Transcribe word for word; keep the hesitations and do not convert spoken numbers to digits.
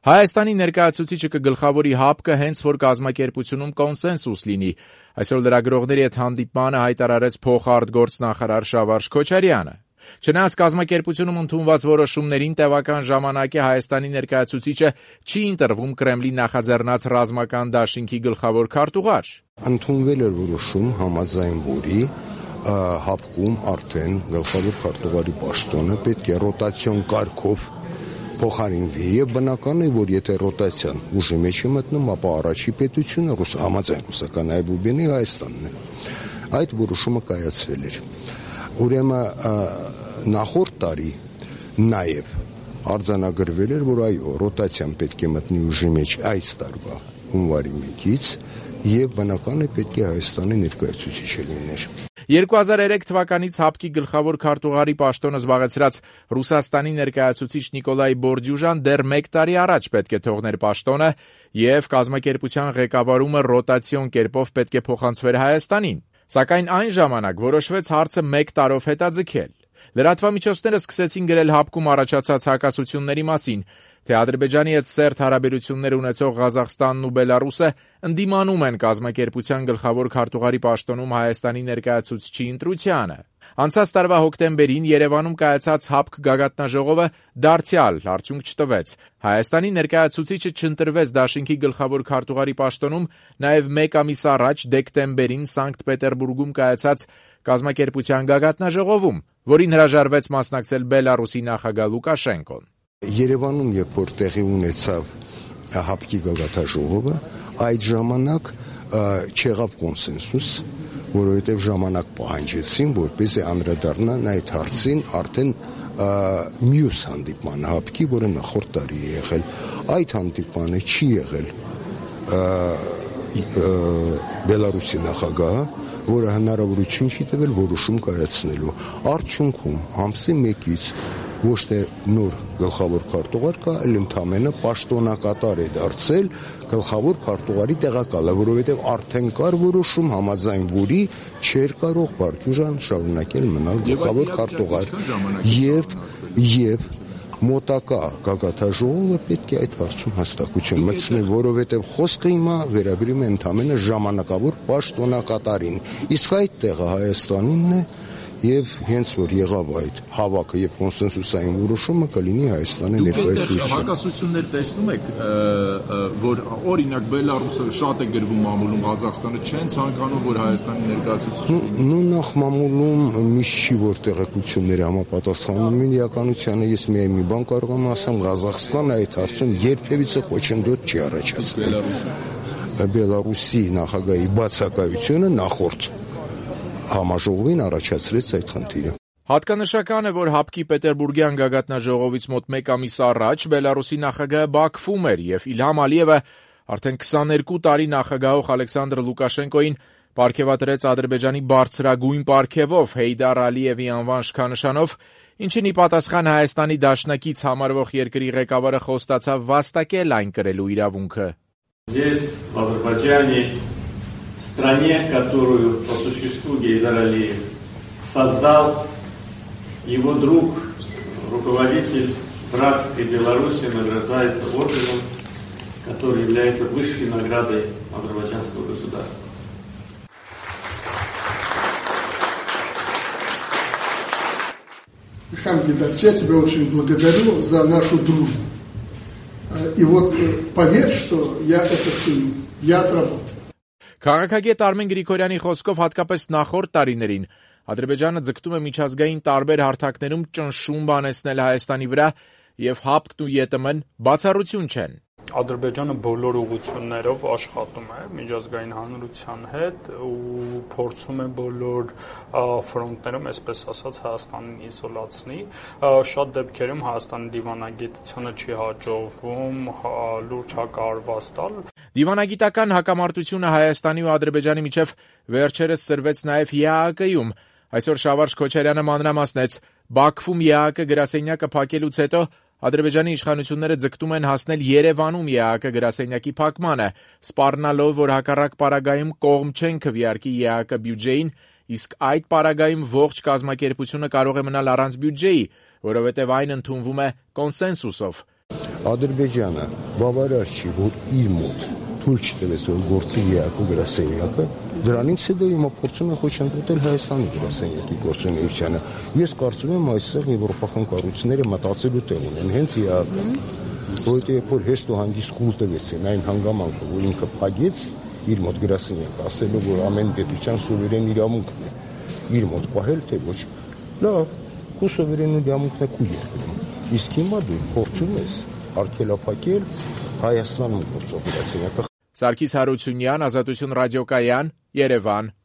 Հայաստանի ներկայացուցիչը կգլխավորի ՀԱՊԿ-ը հենց որ կազմակերպությունում կոնսենսուս լինի։ Այսօր լրագրողների հետ հանդիպմանը հայտարարեց փոխարտգործնախարար Շավարժ Քոչարյանը։ Չնայած կազմակերպությունում ընդունված որոշումներին տևական ժամանակ է Հայաստանի ներկայացուցիչը չի ընտրվում Կրեմլի նախաձեռնած ռազմական դաշինքի գլխավոր քարտուղար։ Ընդունվել էր որոշում, համաձայն որի ՀԱՊԿ-ում արդեն գլխավոր քարտուղարի պաշտոնը պետք է ռոտացիոն կարգով փոխարինվի եւ բնական է, որ եթե ռոտացիան ուժի մեջ է մտնում, ապա առաջի պետությունը ռուս համաձայն ռուսական այբուբենի Հայաստանն է։ Այդ որոշումը կայացվել էր։ Ուրեմն նախորդ տարի նաեւ արձանագրվել էր, որ այո, ռոտացիան պետք է մտնի ուժի մեջ այս տարվա հունվարի մեկից եւ բնական է պետք է Հայաստանի ներկայացուցիչը լիներ։ երկու հազար երեք թվականից ՀԱՊԿ-ի գլխավոր քարտուղարի պաշտոնը զբաղեցրած Ռուսաստանի ներկայացուցիչ Նիկոլայ Բորդյուժան դեռ մեկ տարի առաջ պետք է թողներ պաշտոնը եւ կազմակերպության ղեկավարումը ռոտացիոն կերպով պետք է փոխանցվեր Հայաստանին։ Սակայն այն ժամանակ որոշվեց հարցը մեկ տարով հետաձգել։ Լրատվամիջոցները սկսեցին գրել ՀԱՊԿ-ում առաջացած հակասությունների մասին, թե Ադրբեջանի հետ սերտ հարաբերություններ ունեցող Ղազախստանն ու Բելարուսը ընդդիմանում են կազմակերպության գլխավոր քարտուղարի պաշտոնում Հայաստանի ներկայացուցչի ընտրությանը։ Անցած տարվա հոկտեմբերին Երևանում կայացած ՀԱՊԿ գագաթնաժողովը դարձյալ արդյունք չտվեց։ Հայաստանի ներկայացուցիչը չընտրվեց դաշինքի գլխավոր քարտուղարի պաշտոնում նաև մեկ ամիս առաջ դեկտեմբերին Սանկտ Պետերբուրգում կայացած կազմակերպության գագաթնաժողովում, որին հրաժարվեց մասնակցել Բելարուսի նախագահ Լուկաշենկոն։ Երևանում երբ որ տեղի ունեցավ ՀԱՊԿ-ի գագաթնաժողովը, այդ ժամանակ չեղավ կոնսենսուս, որովհետև ժամանակ պահանջեցին, որպեսզի անդրադառնան այդ հարցին արդեն մյուս հանդիպման ՀԱՊԿ-ի, որը նախորդ տարի է եղել։ Այդ հանդիպանը չի եղել Բելարուսի նախագահը, որը հնարավորություն չի տվել որոշում կայացնելու։ Արդյունքում ամսի մեկից ոչ թե նոր գլխավոր քարտուղար կա, այլ ընդամենը պաշտոնակատար է դարձել գլխավոր քարտուղարի տեղակալը, որովհետև արդեն կար որոշում, համաձայն որի չէր կարող Բորդյուժան շարունակել մնալ գլխավոր քարտուղար։ Եվ եւ մոտակա գագաթնաժողովը պետք է այդ հարցում հաստատություն մտցնի, որովհետև խոսքը հիմա վերաբերում է ընդամենը ժամանակավոր պաշտոնակատարին։ Իսկ այդ տեղը Հայաստանինն է եւ հենց որ եղավ այդ հավաքը եւ կոնսենսուսային որոշումը կլինի Հայաստանի ներկայացուցիչը։ Հակասություններ տեսնում եք, որ օրինակ Բելարուսը շատ է գրվում մամուլում, Ղազախստանը չեն ցանկանում, որ Հայաստանի ներկայացուցիչը։ Նույն նախ մամուլում միշտ չի որ տեղեկությունները համապատասխանում են իրականությանը։ Ես միայն մի բան կարող եմ ասեմ, Ղազախստանը այդ հարցում երբևիցե խոչընդոտ չի առաջացրել։ Բելարուսի նախագահի բացակայությունը նախորդ համաժողովին առաջացրեց այդ խնդիրը։ Հատկանշական է, որ ՀԱՊԿ-ի Պետերբուրգյան գագաթնաժողովից մոտ մեկ ամիս առաջ Բելարուսի նախագահը Բաքվում էր եւ Իլհամ Ալիևը արդեն քսաներկու տարի նախագահող Ալեքսանդր Լուկաշենկոին պարգևատրեց Ադրբեջանի բարձրագույն պարգևով Հեյդար Ալիևի անվան շքանշանով, ինչին ի պատասխան Հայաստանի դաշնակից համարվող երկրի ղեկավարը խոստացավ վաստակել այն կրելու իրավունքը։ Стране, которую по существу Гейдар Алиев создал, его друг, руководитель братской Беларуси, награждается орденом, который является высшей наградой азербайджанского государства. Ильхам Гейдарович, я тебя очень благодарю за нашу дружбу. И вот поверь, что я это ценю. Я отработаю. Քաղաքագետ Արմեն Գրիգորյանի խոսքով հատկապես նախորդ տարիներին Ադրբեջանը ձգտում է միջազգային տարբեր հարթակներում ճնշում բանեցնել Հայաստանի վրա եւ ՀԱՊԿ-ն ու ԵՏՄ-ն բացառություն չեն։ Ադրբեջանը բոլոր ուղղություններով աշխատում է միջազգային հանրության հետ ու փորձում է բոլոր ֆրոնտներում, այսպես ասած, Հայաստանին իզոլացնի։ Շատ դեպքերում Հայաստանի դիվանագիտությանը չի հաջողվում լուրջ հակահարված տալ։ Դիվանագիտական հակամարտությունը Հայաստանի ու Ադրբեջանի միջև վերջերս սրվեց նաև ԵԱՀԿ-ում։ Այսօր Շավարժ Քոչարյանը մանրամասնեց, Բաքվում ԵԱՀԿ գրասենյակը փակելուց հետո Ադրբեջանի իշխանությունները ձգտում են հասնել Երևանում ԵԱՀԿ գրասենյակի փակմանը, սպառնալով, որ հակառակ պարագայում կողմ չեն քվեարկի ԵԱՀԿ բյուջեին, իսկ այդ պարագայում ողջ կազմակերպությունը կարող է մնալ առանց բյուջեի, որովհետև այն ընդունվում է կոնսենսուսով։ Ադրբեջանը բավարար չի, որ իր մոտ թույլ չտվեց, որ գործի ԵԱԿ-ի գրասենյակը, դրանից հետո հիմա փորձում են խոչընդոտել Հայաստանի գրասենյակի գործունեությանը։ Ես կարծում եմ այստեղ եվրոպական կառույցները մտածելու տեղ ունեն, հենց ԵԱԿ-ը, որովհետև երբ որ հեշտ ու հանգիստ խուլ տվեցին այն հանգամանքը, որ ինքը փակեց իր մոտ գրասենյակը, ասելով, որ ամեն պետության սուվերեն իրավունքն է իր մոտ պահել, թե ոչ, լավ, քո սուվերեն իրավունքն է քո երկրում։ Իսկ հիմա դու փորձում ես արգելափակել Հայաստանում գործող գրասենյակը։ Սարգիս Հարությունյան, Ազատություն ռադիոկայան, Երևան։